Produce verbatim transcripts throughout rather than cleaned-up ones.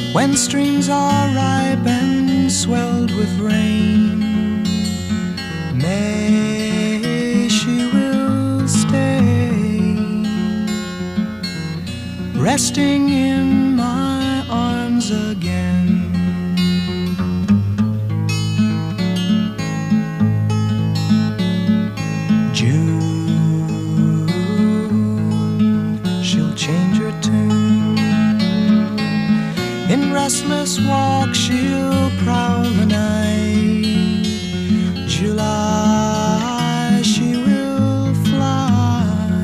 when streams are ripe and swelled with rain, May she will stay, resting in my arms again. June, she'll change her tune. In restless walk she'll prowl the night. July she will fly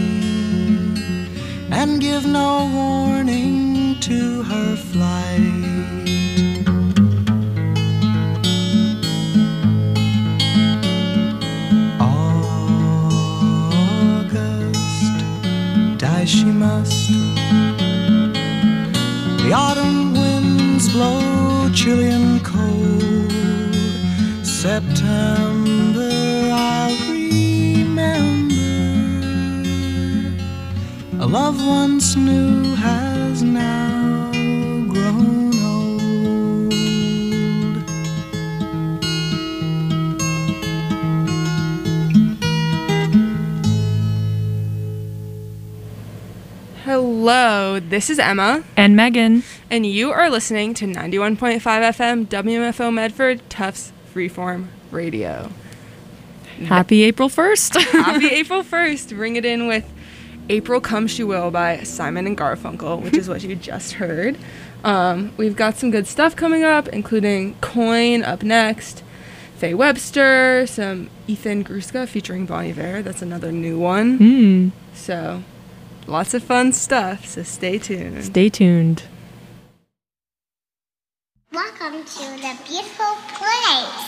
and give no warning to her flight. August, die she must. The autumn winds blow chilly and cold. September I'll remember. A love once new has now grown old. Hello, this is Emma. And Megan. And you are listening to ninety-one point five F M W M F O Medford Tufts Freeform Radio. Happy April first. Happy April first. Bring it in with April Come She Will by Simon and Garfunkel, which is what you just heard. Um, we've got some good stuff coming up, including Coin up next, Faye Webster, some Ethan Gruska featuring Bon Iver. That's another new one. Mm. So, lots of fun stuff, so stay tuned. Stay tuned. Welcome to the beautiful place.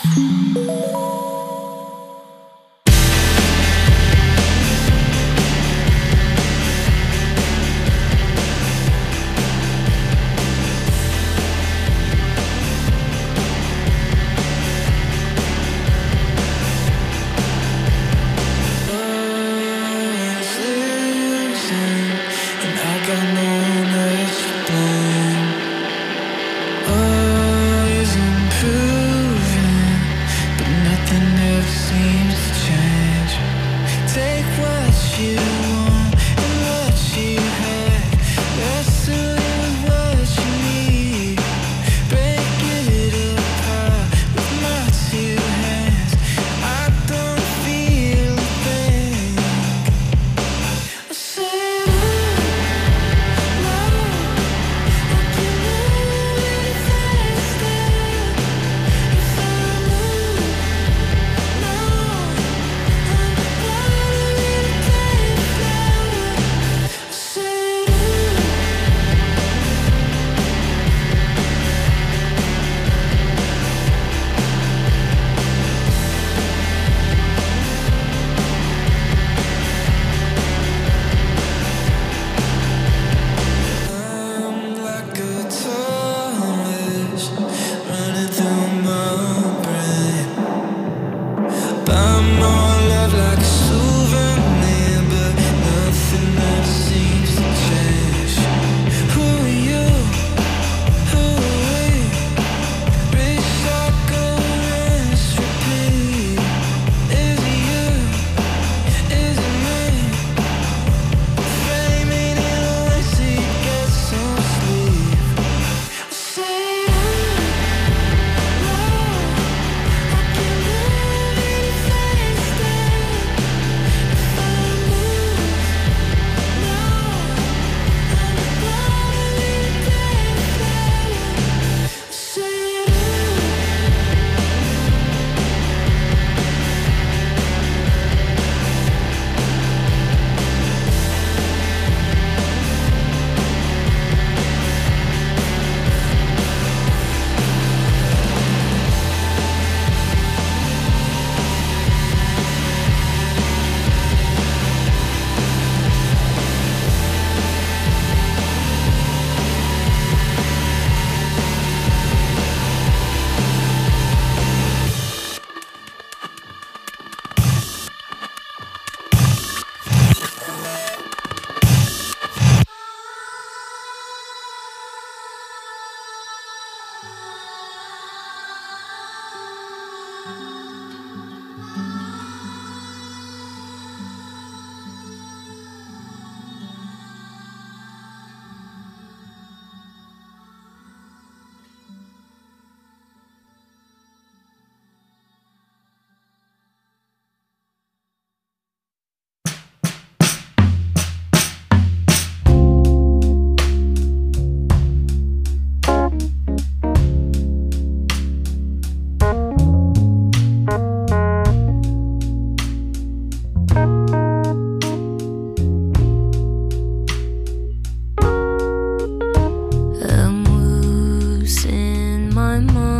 I'm losing my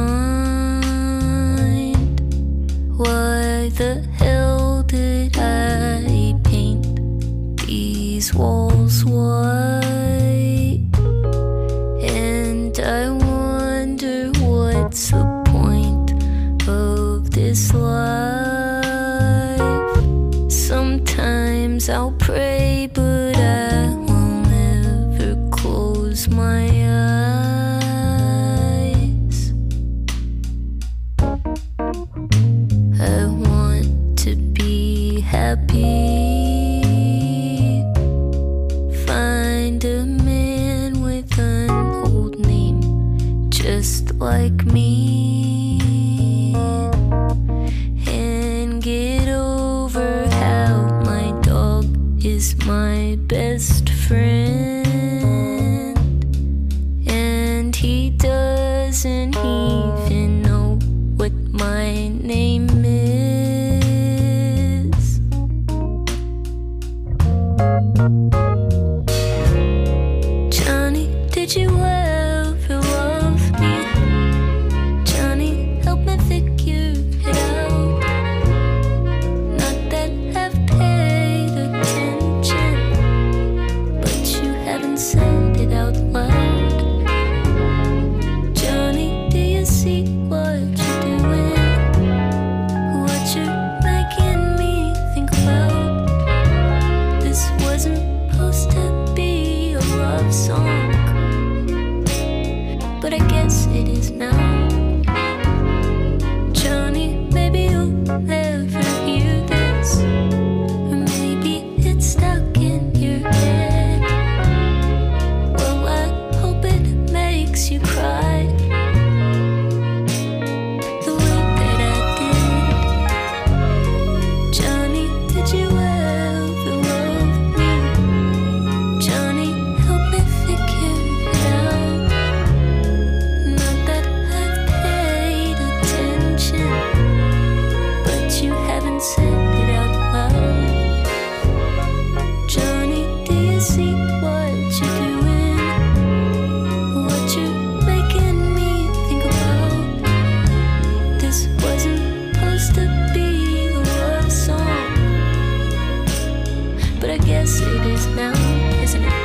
mind. Why the hell did I paint these walls white? And I wonder what's the point of this life. Sometimes I'll pray, but I will never close my eyes. I want to be happy. Find a man with an old name just like me, and get over how my dog is my best friend, and he doesn't even know what my name is. Johnny, did you ever love me? Johnny, help me figure it out. Not that I've paid attention, but you haven't said it out loud. Johnny, do you see what you're doing? What you're making me think about? This wasn't supposed to be a love song, but I guess it is now. Johnny, maybe you'll never hear this, or maybe it's stuck in your head. Well, I hope it makes you cry the way that I did. Johnny, did you ever love me? Johnny, help me figure it out. Not that I've paid attention, but you haven't said it out loud. Johnny, do you see what you're doing? What you're making me think about? This wasn't supposed to be a love song, but I guess it is now, isn't it?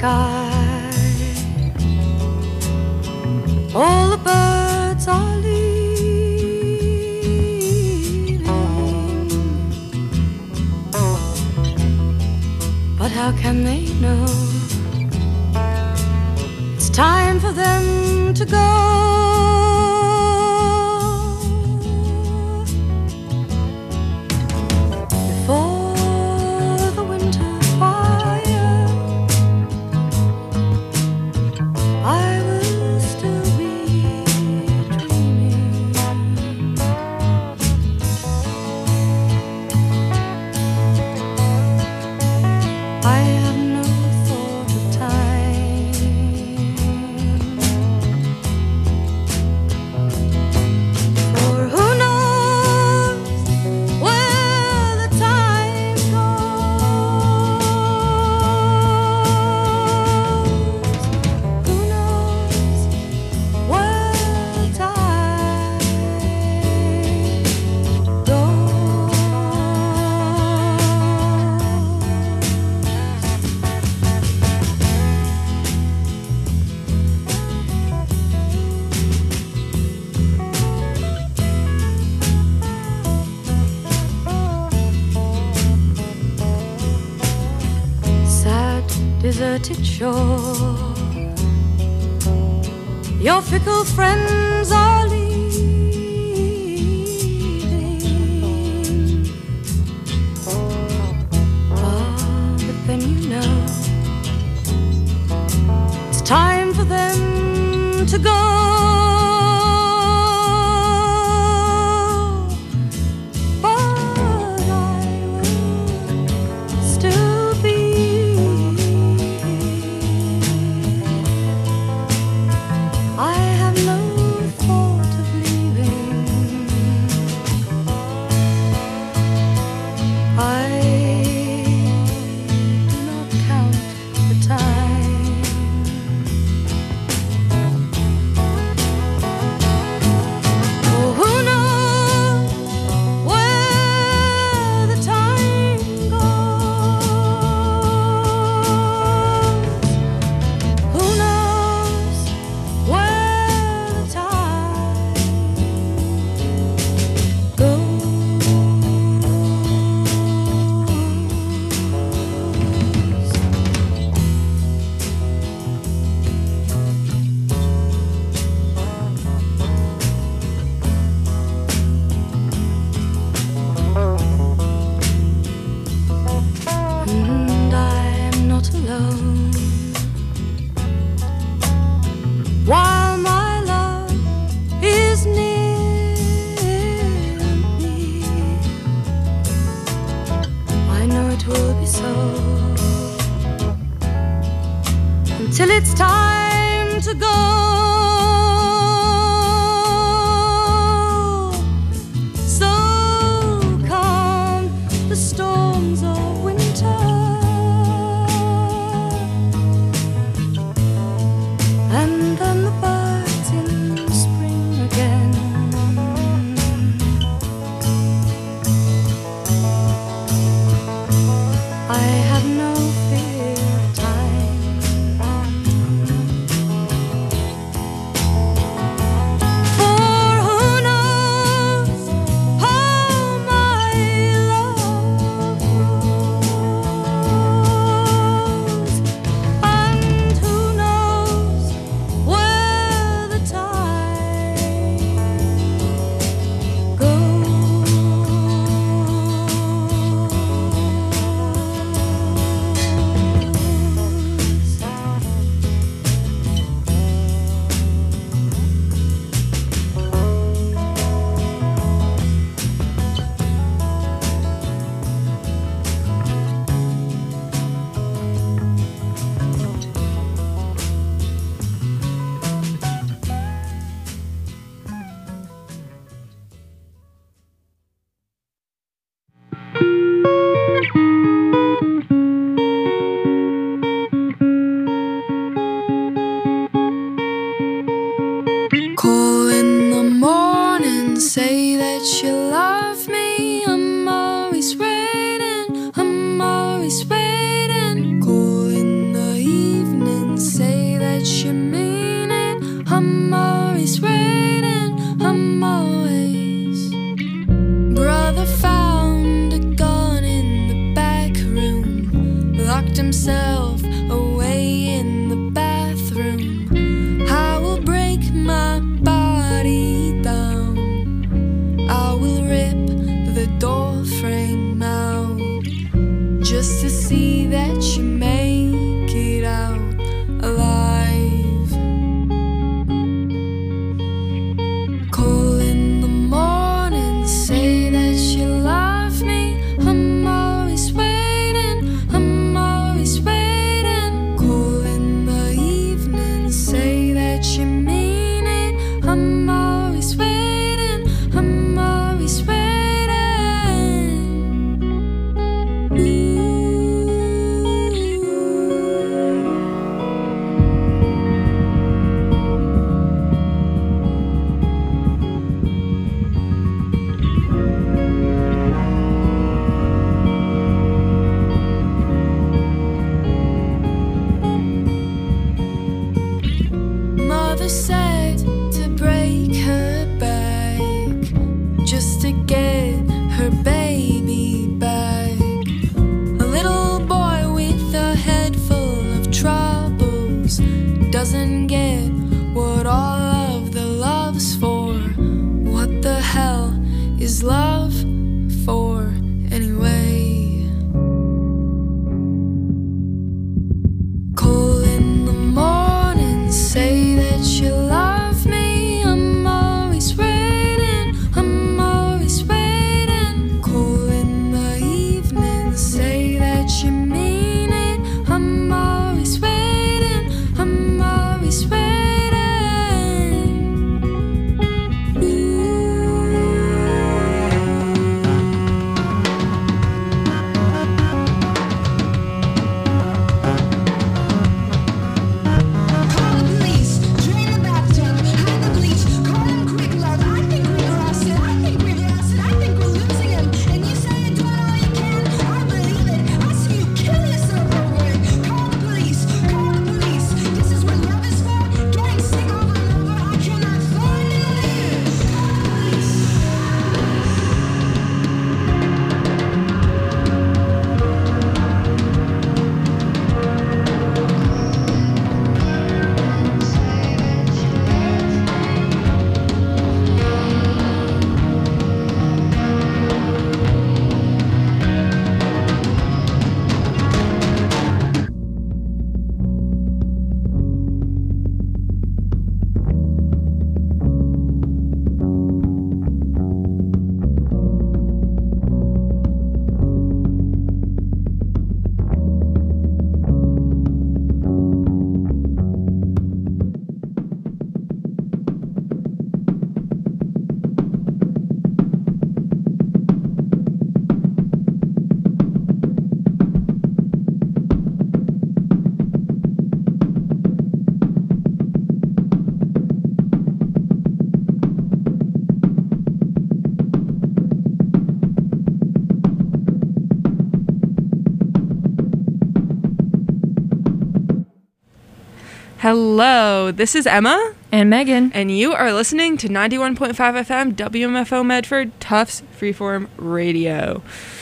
sky. All the birds are leaving, but how can they know it's time for them to go? Deserted shore, your fickle friends are leaving. Ah, but then you know it's time for them to go. But I will still be. I have no thought of leaving. I do not count the time. Oh, who knows where the time goes? Who knows where the time goes? And I'm not alone. While my love is near me, I know it will be so until it's time to go. So come the storms of winter, and then the birds in spring again. I have no fear of time. mother said to break her back just to get her baby back. A little boy with a head full of troubles doesn't get what all of the love's for. What the hell is love for anyway? Call in the morning, say that you love me. I'm always waiting, I'm always waiting. Call in the evening, say that you mean it. I'm always waiting, I'm always waiting. Call the police, drain the bathtub, hide the bleach. Call him quick, love. I think we've lost it. I think we've lost it. I think we're losing him. And you say you're doing all you can. I believe it. I see you kill yourself over it. Call the police. Call the police. This is what love is for. Getting sick over and over. I cannot find it. Call the police. Hello, this is Emma, And Megan. and you are listening to ninety-one point five F M W M F O Medford Tufts Freeform Radio.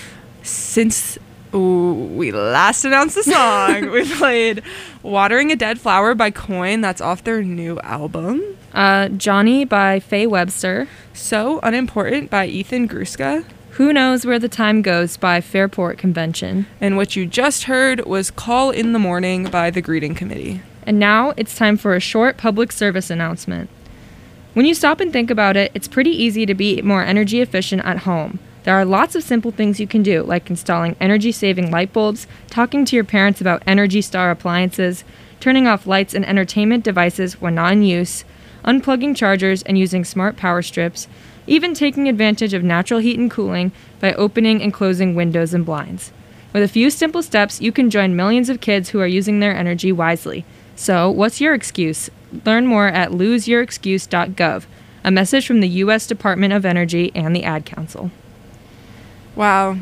Since ooh, we last announced the song, we played Watering a Dead Flower by Coin. That's off their new album. Uh, Johnny by Faye Webster. So Unimportant by Ethan Gruska. Who Knows Where the Time Goes by Fairport Convention. And what you just heard was Call in the Morning by The Greeting Committee. And now it's time for a short public service announcement. When you stop and think about it, it's pretty easy to be more energy efficient at home. There are lots of simple things you can do, like installing energy-saving light bulbs, talking to your parents about Energy Star appliances, turning off lights and entertainment devices when not in use, unplugging chargers and using smart power strips, even taking advantage of natural heat and cooling by opening and closing windows and blinds. With a few simple steps, you can join millions of kids who are using their energy wisely. So, what's your excuse? Learn more at lose your excuse dot gov, a message from the U S Department of Energy and the Ad Council. Wow.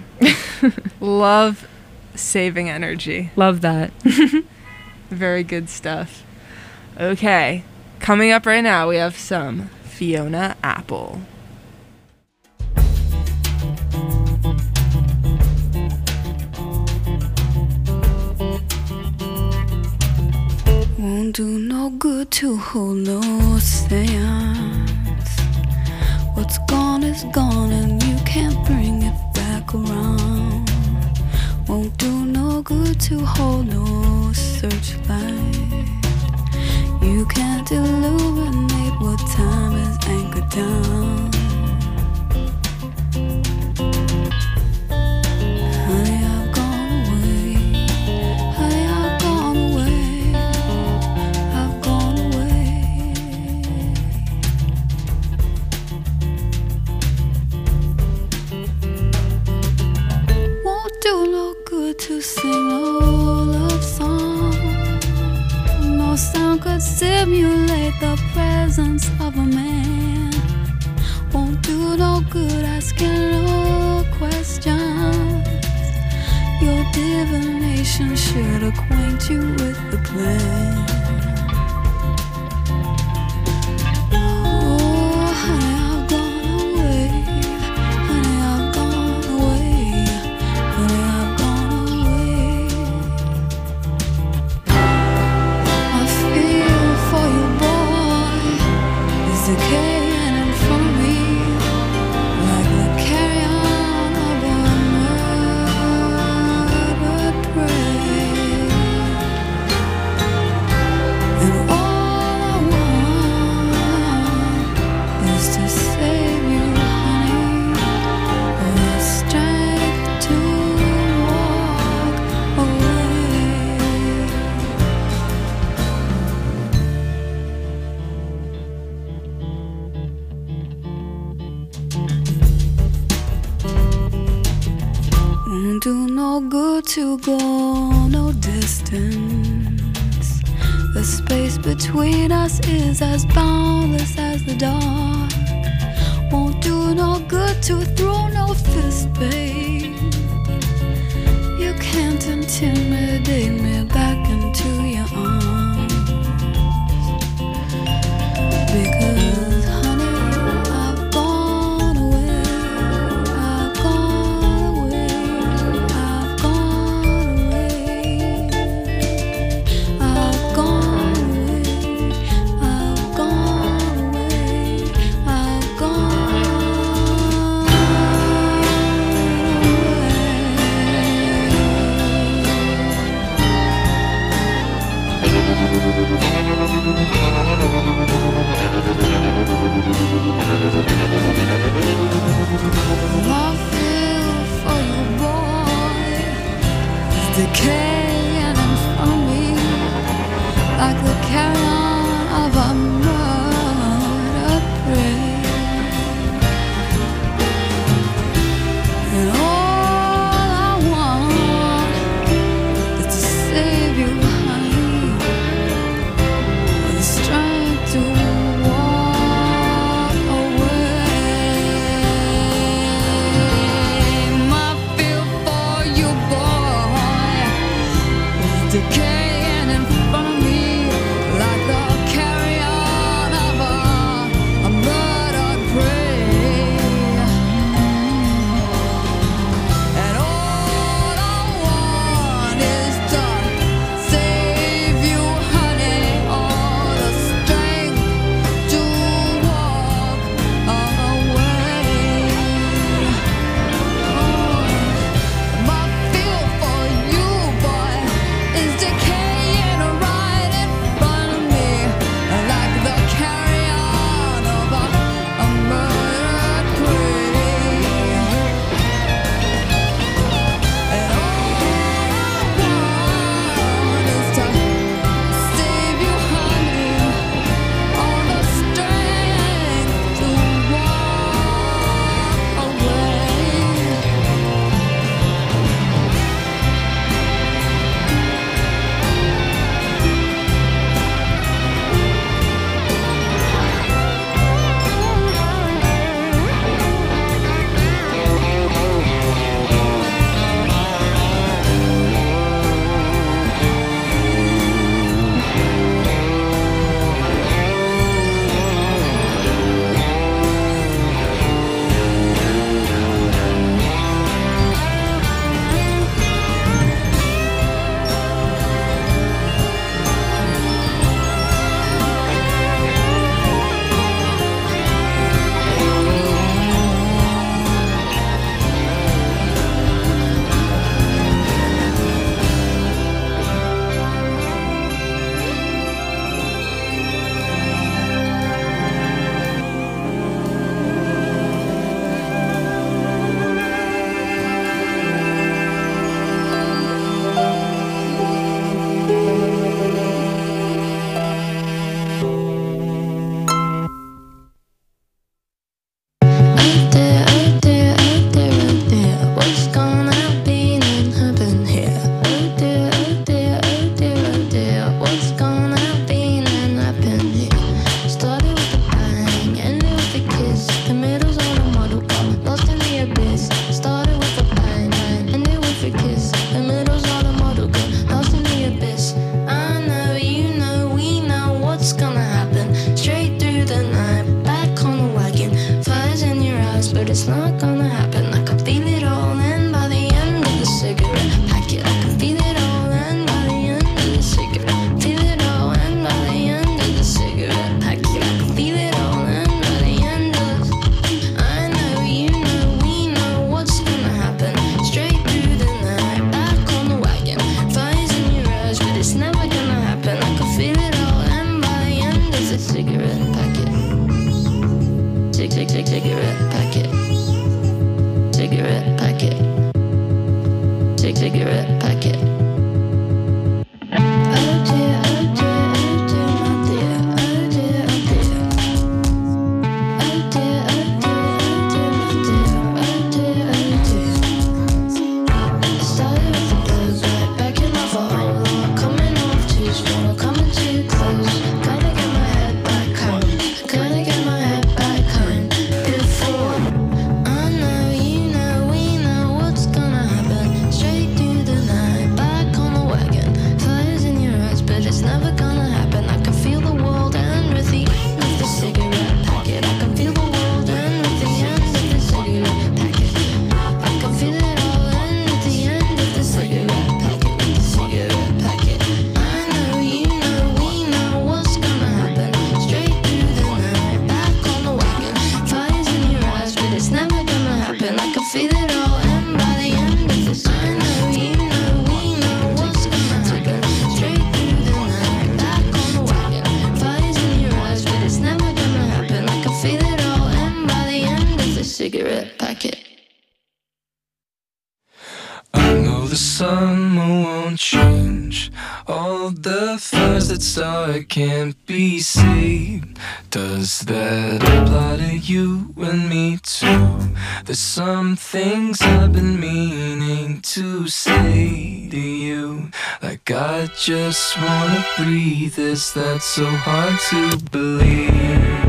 Love saving energy. Love that. Very good stuff. Okay, coming up right now, we have some Fiona Apple. Won't do no good to hold no seance. What's gone is gone and you can't bring it back around. Won't do no good to hold no searchlight. You can't illuminate what time is anchored down. Honey, I've gone away. Honey, I've gone away. I've gone away. Won't do no good to sing no love song. No sound could simulate the presence of a man. Won't do no good asking no questions. Your divination should acquaint you with the plan. good to go no distance. The space between us is as boundless as the dark. Won't do no good to throw no fist, babe. You can't intimidate me back into your arms. Because, honey, I've gone away. I've gone away. I've gone away. I've gone away. I've gone away. I've gone I feel for you, boy, is decaying in front of me like the carrion of a murdered prey. And all I want is to save you, honey, with the strength to walk away. My feel for you, boy, is decaying in front of me like the carrion of a, a murdered prey. And all I want is to save you, honey, all the strength to walk away. My feel for you, boy, is decaying right in front of me like the carrion of a, a murdered prey. And all I want is to save you, honey, all the strength to walk away. Oh dear, oh dear, oh dear, oh dear, what's gonna happen and happen here? Oh dear, oh dear, oh dear, oh dear, what's gonna happen and happen here? Started with a bang, ended with a kiss. The middle's on a model car, lost in the abyss. Started with a bang, ended with a kiss. The middle's on a model car, lost in the abyss. I know, you know, we know what's gonna happen. Straight through the night, back on the wagon. Fires in your eyes, but it's not gonna happen. I can feel it all, and by the end of the cigarette packet, I can feel it all, and by the end of the cigarette, feel it all, and by the end of the cigarette packet, I can feel it all, and by the end of the, I know, you know, we know what's gonna happen. Straight through the night, back on the wagon. Fires in your eyes, but it's never gonna happen. I can feel it all, and by the end cigarette packet. I know the summer won't change all the fires that start can't be saved. Does that apply to you and me too? There's some things I've been meaning to say to you, like I just wanna breathe. Is that so hard to believe?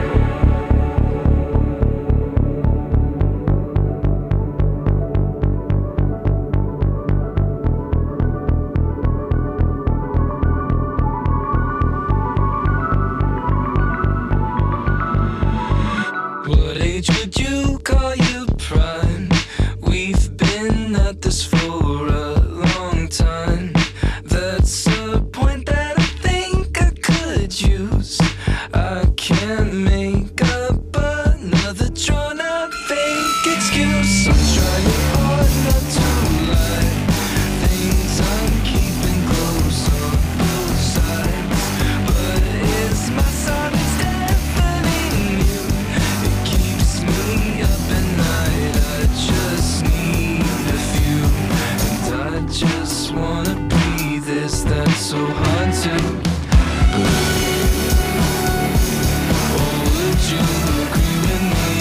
What age would you call your prime? We've been at this for a long time. That's a point that I think I could use. I can't make up another drawn out fake excuse. I'm trying hard not to lie. Things I'm keeping close on both sides, but it's my silence deafening you. It keeps me up at night. I just need a few, and I just wanna breathe. Is that so hard to believe? Or would you agree with me?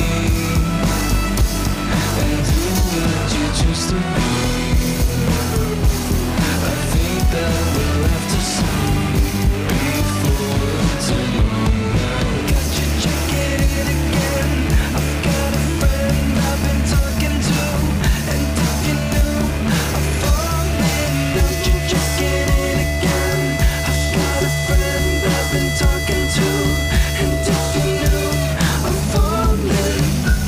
And who would you choose to be? I think that we'll have to see before too long. Now got you checking in again. I've got a friend I've been talking to, and if you knew I'm falling, now you checking in again. I've got a friend I've been talking to, and if you knew I'm falling.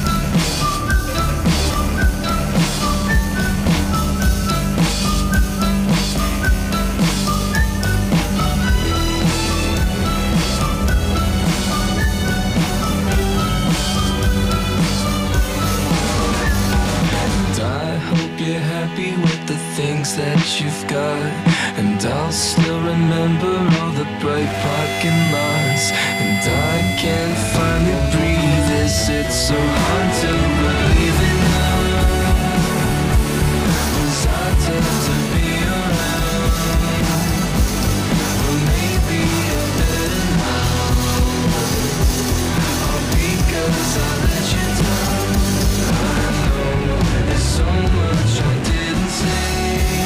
And I hope you're happy with the things that you've got, and I'll still remember all the bright parking lots. And I can't finally breathe. Is it so hard to believe in love? Was I tough to be around? Well, maybe you're better now, all because I let you down. I know there's so much I didn't say.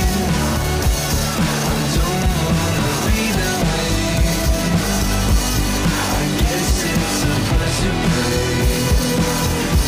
I don't wanna be that way. I guess it's a price you pay.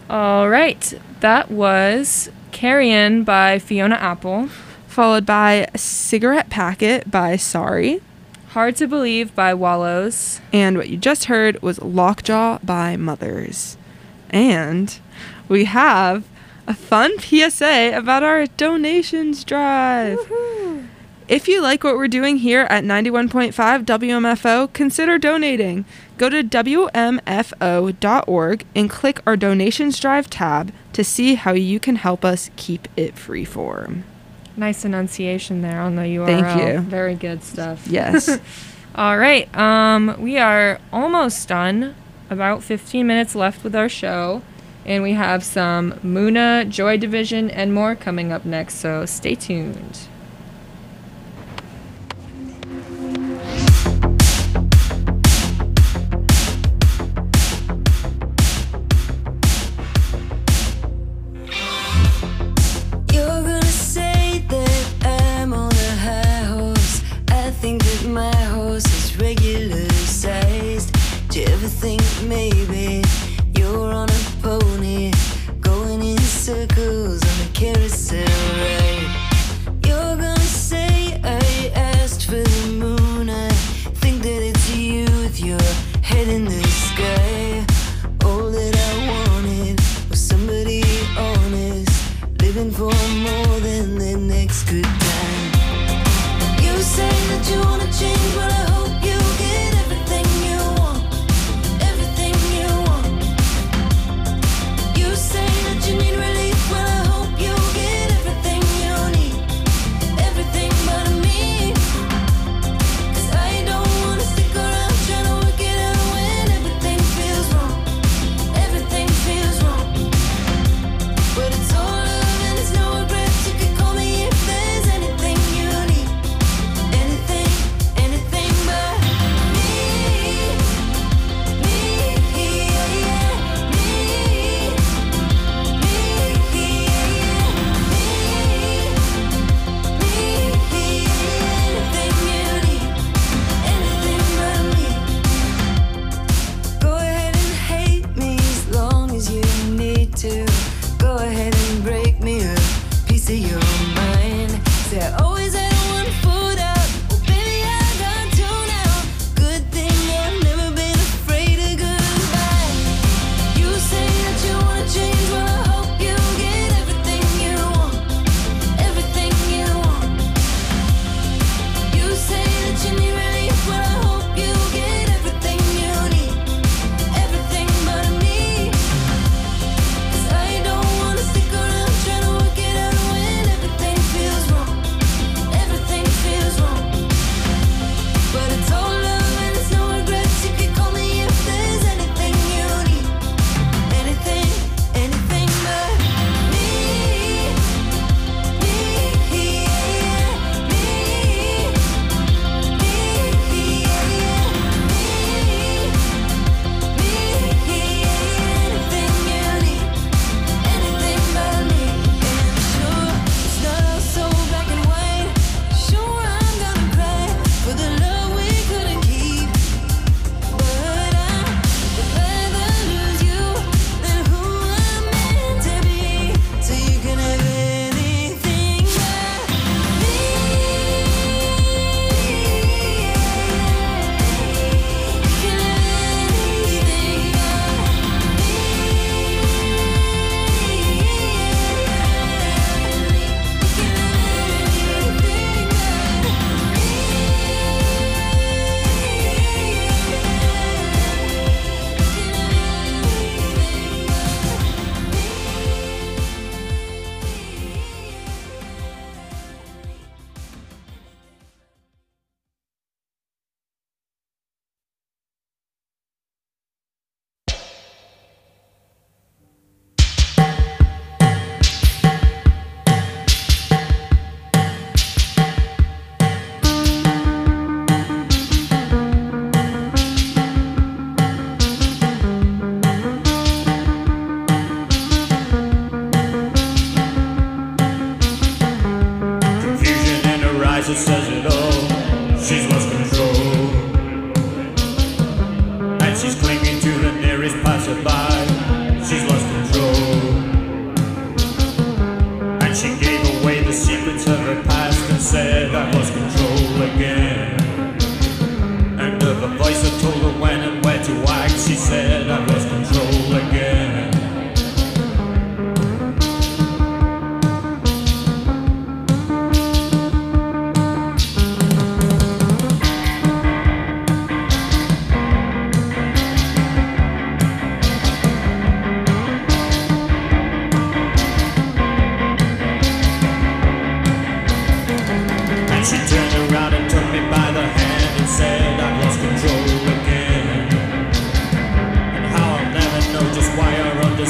All right. That was Carrion by Fiona Apple. Followed by Cigarette Packet by Sorry. Hard to Believe by Wallows. And what you just heard was Lockjaw by Mothers. And we have a fun P S A about our donations drive. Woohoo. If you like what we're doing here at ninety-one point five W M F O, consider donating. Go to W M F O dot org and click our donations drive tab to see how you can help us keep it freeform. Nice enunciation there on the U R L. Thank you. Very good stuff. Yes. All right. Um, we are almost done. About fifteen minutes left with our show. And we have some Muna, Joy Division, and more coming up next. So stay tuned. You're gonna say that I'm on a high horse. I think that my horse is regular sized. Do you ever think maybe you're on a pony, going in circles on a carousel ride? You're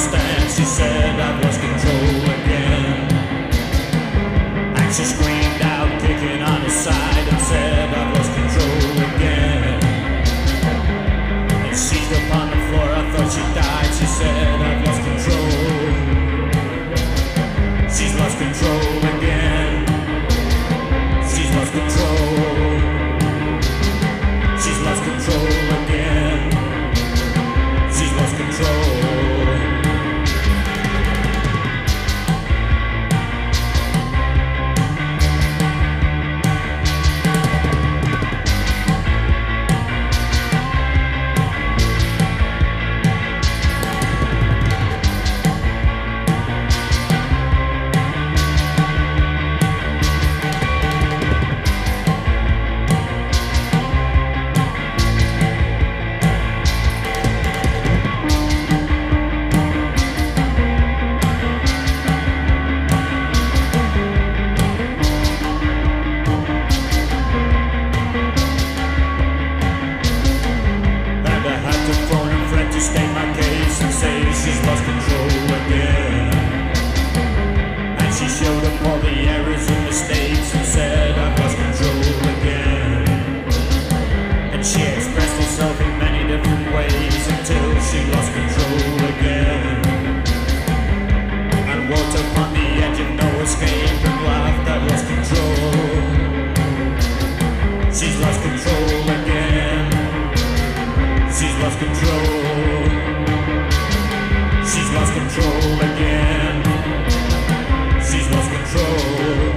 understand. She said I've lost control again. And she screamed out, kicking on his side, and said I've lost control again. And seized upon the floor, I thought she died. She said I've lost control. She's lost control again. She's lost control. She's lost control again. She's lost control. She's lost control again. And she showed up all the errors and mistakes and said I've lost control again. And she expressed herself in many different ways until she lost control again. And walked up on the edge of no escape and laughed, I've lost control. She's lost control again. She's lost control. She's lost control again. She's lost control.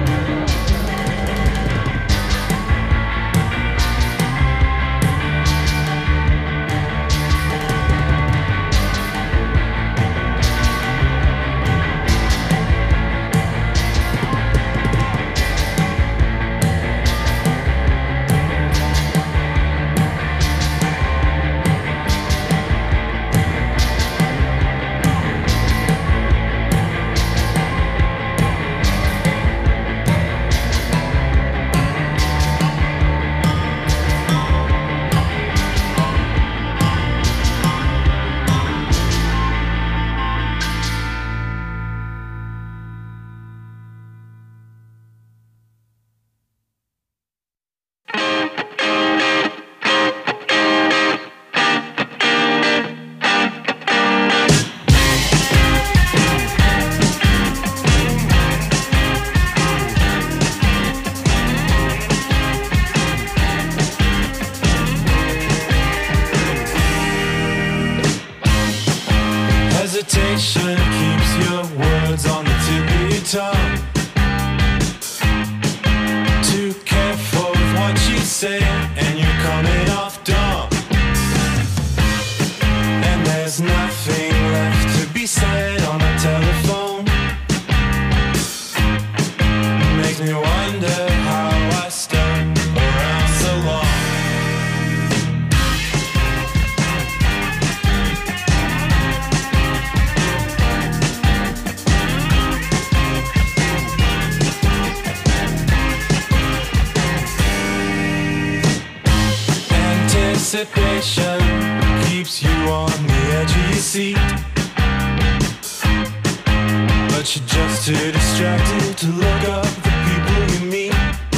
Hesitation keeps your words on the tip of your tongue. Too careful with what you say, and you're coming off dumb. And there's nothing left to be said on the telephone. Makes me wonder how I stuck around so long. Anticipation keeps you on the edge of your seat, but you're just too distracted to look up the people you meet.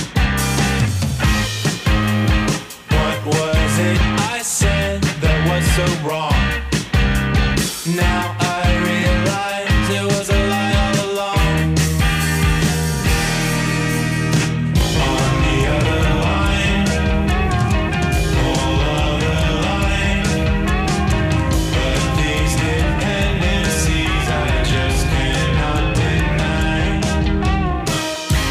What was it I said that was so wrong? Now I realize it was a lie all along. On the other line, dependencies I just cannot deny.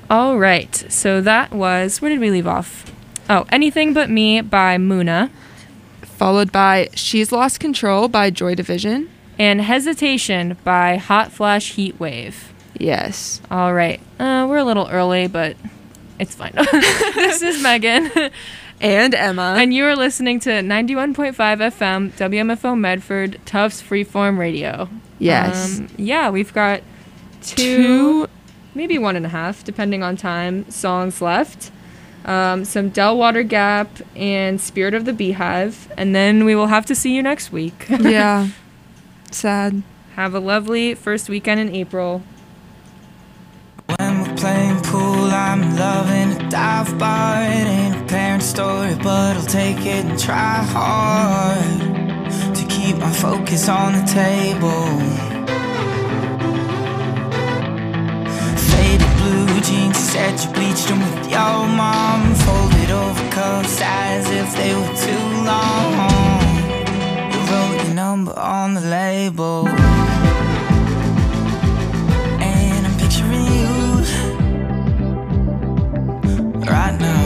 All right. So that was, where did we leave off? Oh, Anything But Me by Muna. Followed by She's Lost Control by Joy Division. And Hesitation by Hot Flash Heat Wave. Yes. All right. Uh, we're a little early, but it's fine. This is Megan. And Emma. And you are listening to ninety-one point five F M, W M F O Medford, Tufts Freeform Radio. Yes. Um, yeah, we've got two, Two- maybe one and a half, depending on time, songs left. Um, some Delwater Gap and Spirit of the Beehive. And then we will have to see you next week. Yeah. Sad. Have a lovely first weekend in April. When we're playing pool, I'm loving a dive bar. It ain't a parent story, but I'll take it and try hard to keep my focus on the table. Faded blue jeans, said you bleached them with your mom. Folded over cups as if they were too long. You wrote your number on the label. And I'm picturing you right now.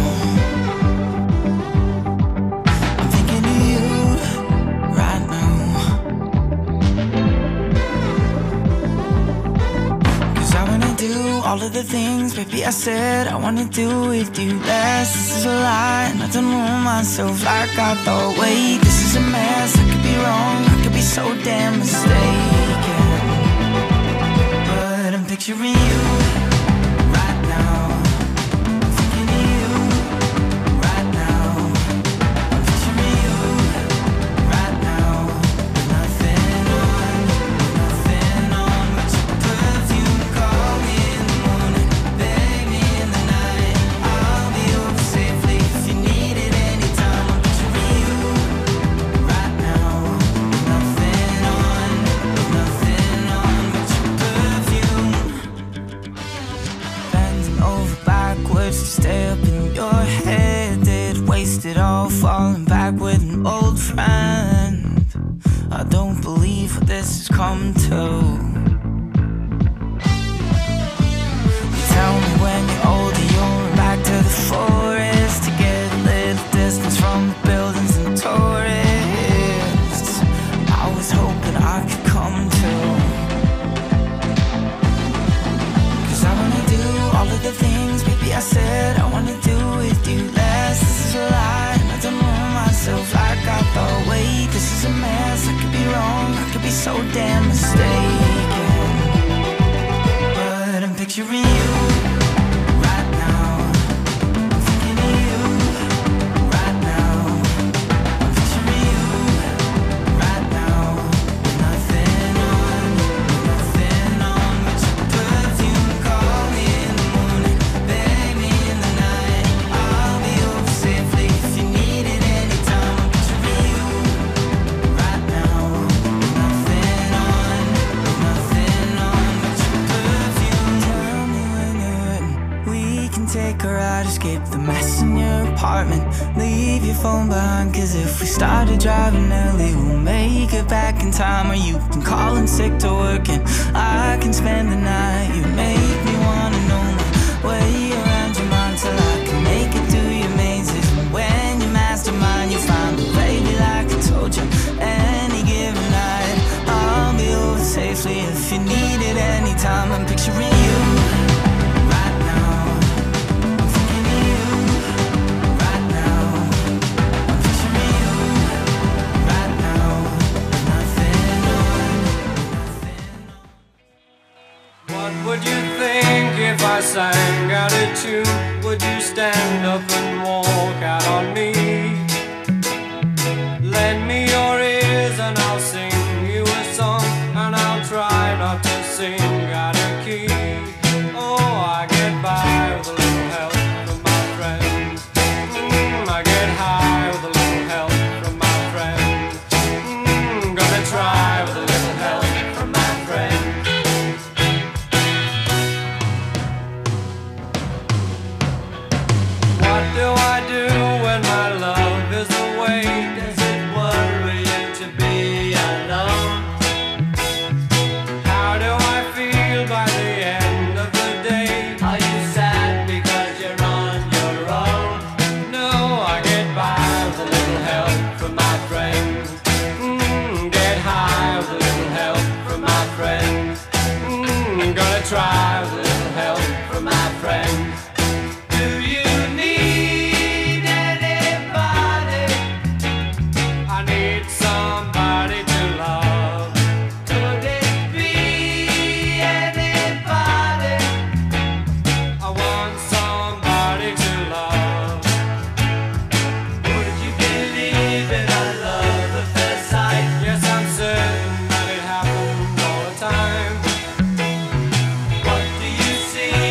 I'm thinking of you right now. 'Cause I wanna do all of the things, baby, I said I wanna do with you. Less, this is a lie, and I don't know myself like I thought. Wait, this is a mess, I could be wrong, I could be so damn mistaken. But I'm picturing you right now. Thinking of you right now. I'm picturing you right now. With nothing on, with nothing on but your perfume. Call me in the morning, beg me in the night. I'll be over safely if you need it anytime. I'm picturing you right now. With nothing on, with nothing on but your perfume. Bending over backwards to stay up in your head. Did waste it all falling back with an old friend. I don't believe what this has come to. You tell me when you're older you'll run back to the forest to get a little distance from the buildings and tourists. I was hoping I could come to. 'Cause I wanna do all of the things, baby, I said I wanna do with you. Less, this is a lie, and I don't know myself like I thought. Wait, this is a mess, I could be wrong, I could be so damn mistaken. But I'm picturing you right now. I'm thinking of you right now. I'm picturing you right now. With nothing on, with nothing on but your perfume. Call me in the morning, beg me in the night. I'll be over safely if you need it anytime. I'm picturing you right now. With nothing on, with nothing on but your perfume. Tell me when you're hurting, we can take a ride, escape the mess in your apartment. Leave your phone behind, 'cause if we started driving early, we'll make it back in time. Or you can call in sick to work and I can spend the night. You make me wanna know my way around your mind till I can make it through your mazes. And when you mastermind, you find a lady like I told you. Any given night, I'll be over safely if you need it anytime. I'm picturing you right now. I'm thinking of you right now. I'm picturing you right now. With nothing on, nothing on. What would you think if I sang out a tune? Would you stand up and walk out on me? Lend me